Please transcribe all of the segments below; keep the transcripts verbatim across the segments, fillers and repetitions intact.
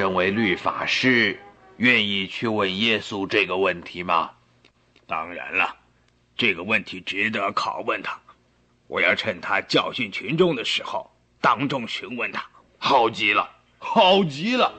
身为律法师，愿意去问耶稣这个问题吗？ 当然了，这个问题值得拷问他。我要趁他教训群众的时候，当众询问他。 好极了，好极了！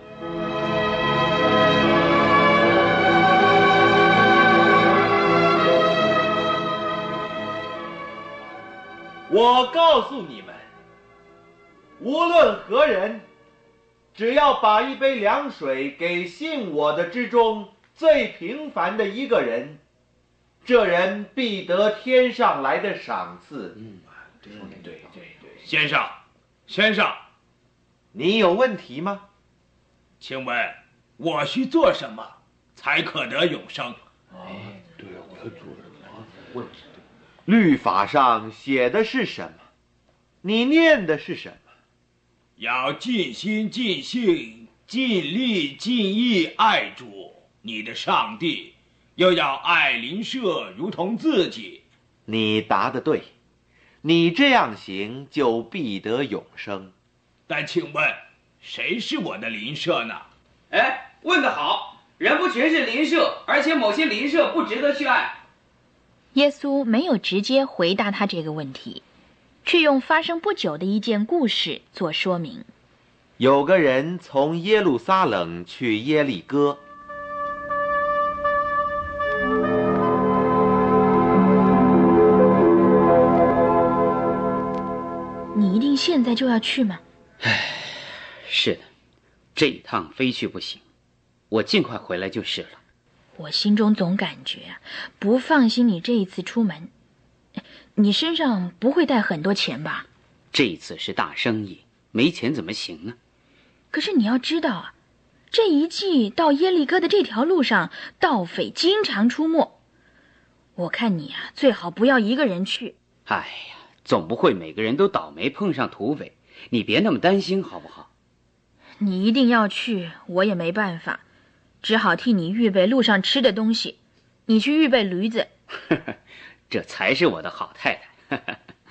我告诉你们，无论何人，只要把一杯凉水给信我的之中最平凡的一个人，这人必得天上来的赏赐。 嗯，对对对对，先生，先生， 你有问题吗？ 请问我需做什么才可得永生？ 哎，对啊，我要做什么？ 问题对。律法上写的是什么？你念的是什么？ 要尽心、尽性、尽力、尽意爱主你的上帝，又要爱邻舍如同自己。 你答得对，你这样行就必得永生。 但请问，谁是我的邻舍呢？ 哎，问得好，人不全是邻舍，而且某些邻舍不值得去爱。 耶稣没有直接回答他这个问题，却用发生不久的一件故事做说明。 有个人从耶路撒冷去耶利哥， 你一定现在就要去吗？ 唉，是的，这一趟非去不行，我尽快回来就是了。 我心中总感觉啊，不放心你这一次出门。你身上不会带很多钱吧？ 这一次是大生意，没钱怎么行呢？ 可是你要知道啊，这一季到耶利哥的这条路上，盗匪经常出没。我看你啊，最好不要一个人去。 哎呀，总不会每个人都倒霉碰上土匪，你别那么担心好不好？ 你一定要去，我也没办法，只好替你预备路上吃的东西。你去预备驴子。 这才是我的好太太。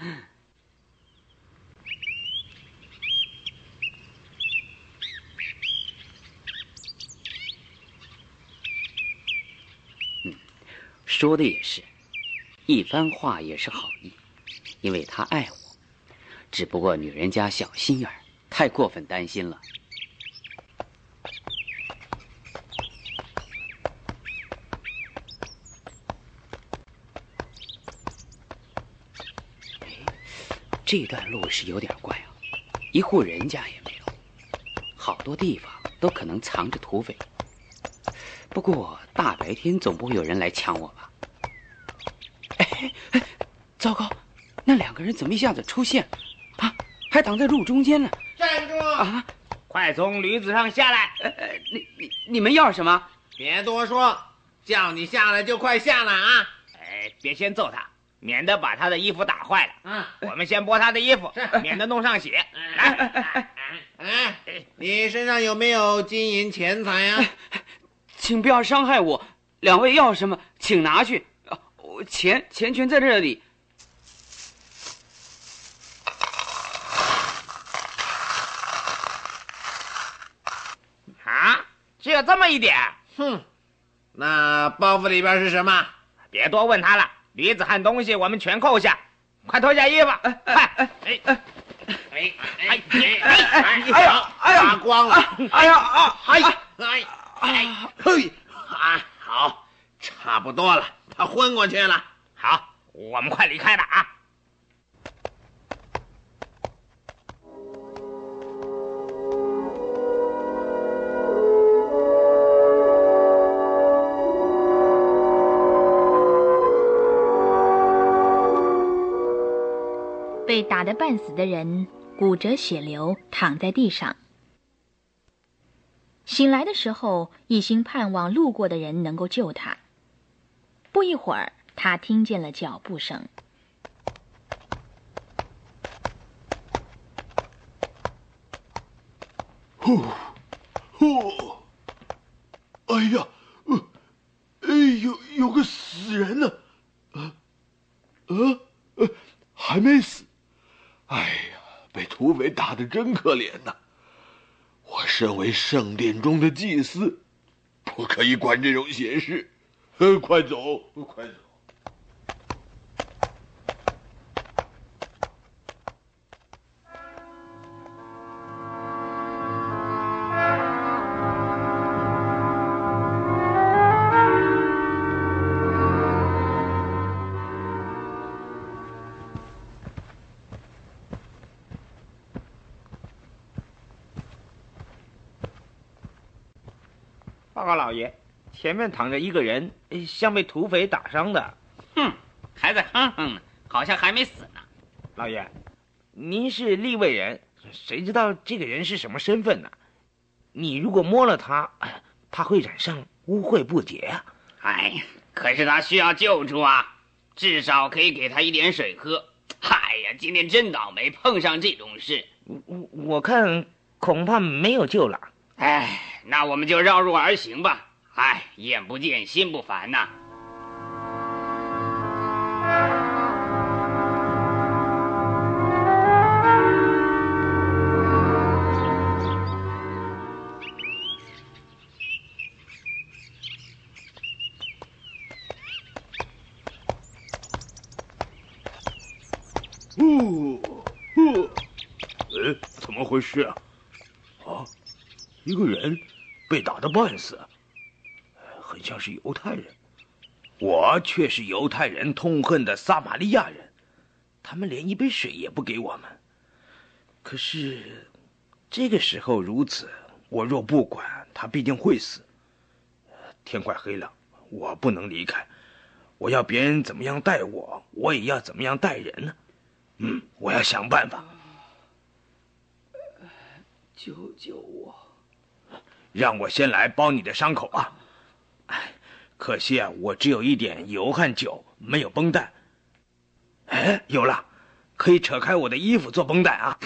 嗯，说的也是，一番话也是好意，因为他爱我，只不过女人家小心眼儿，太过分担心了。这段路是有点怪啊，一户人家也没有，好多地方都可能藏着土匪。不过大白天总不会有人来抢我吧？哎哎，糟糕，那两个人怎么一下子出现啊？还挡在路中间呢！ 站住！ 啊！ 快从驴子上下来！ 呃呃，你你你们要什么？ 别多说，叫你下来就快下来啊！ 哎，别先揍他，免得把他的衣服打坏了。 嗯， 我们先剥他的衣服，免得弄上血。来， 哎，你身上有没有金银钱财呀、 啊？请不要伤害我，两位要什么，请拿去。我钱钱全在这里。 啊，只有这么一点？ 哼，那包袱里边是什么？ 别多问他了，驴子和东西我们全扣下。快脱下衣服！快！哎哎哎哎哎哎哎呀！扒光了！ 哎呀啊！ 哎哎哎嘿啊！好，差不多了，他昏过去了。 好，我们快离开了啊！ 被打得半死的人骨折血流，躺在地上。醒来的时候，一心盼望路过的人能够救他。不一会儿，他听见了脚步声。 呼呼！哎呀，呃，哎，有有个死人呢，呃，呃呃，还没死。哎呀，被土匪打得真可怜呐！ 我身为圣殿中的祭司，不可以管这种闲事。呃，快走，快走。 报告老爷，前面躺着一个人，像被土匪打伤的。 哼，还在哼哼呢，好像还没死呢。 老爷，您是利未人，谁知道这个人是什么身份呢？你如果摸了他，他会染上污秽不洁啊。 哎呀，可是他需要救助啊，至少可以给他一点水喝。哎呀，今天真倒霉，碰上这种事。 我我看恐怕没有救了。 哎，那我们就绕路而行吧。哎，眼不见心不烦呐。 哦哦，哎，怎么回事啊？啊，一个人被打得半死，很像是犹太人。 我却是犹太人痛恨的撒玛利亚人，他们连一杯水也不给我们。可是这个时候如此，我若不管，他必定会死。天快黑了，我不能离开。我要别人怎么样待我，我也要怎么样待人呢？嗯，我要想办法。 救救我！ 让我先来包你的伤口啊！哎，可惜啊，我只有一点油和酒，没有绷带。哎，有了，可以扯开我的衣服做绷带啊！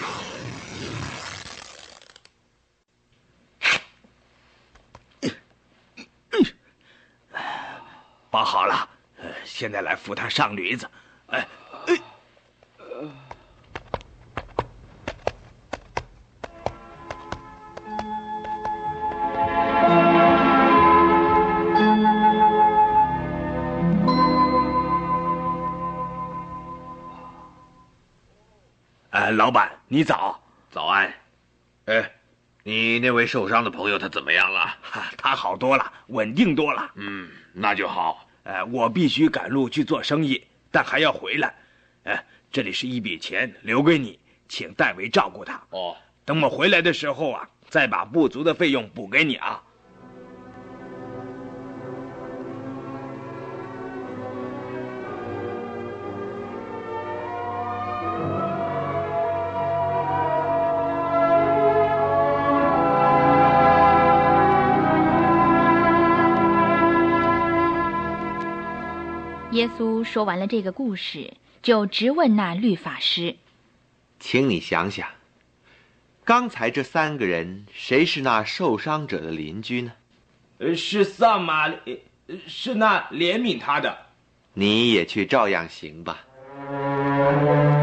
包好了，现在来扶他上驴子。哎哎。哎，老板，你早。 早安。哎，你那位受伤的朋友他怎么样了？ 他好多了，稳定多了。 嗯，那就好。 哎，我必须赶路去做生意，但还要回来。哎，这里是一笔钱，留给你，请代为照顾他。 哦， 等我回来的时候啊，再把不足的费用补给你啊。 耶稣说完了这个故事，就直问那律法师： 请你想想，刚才这三个人，谁是那受伤者的邻居呢？ 呃，是撒玛利，是那怜悯他的。 你也去照样行吧。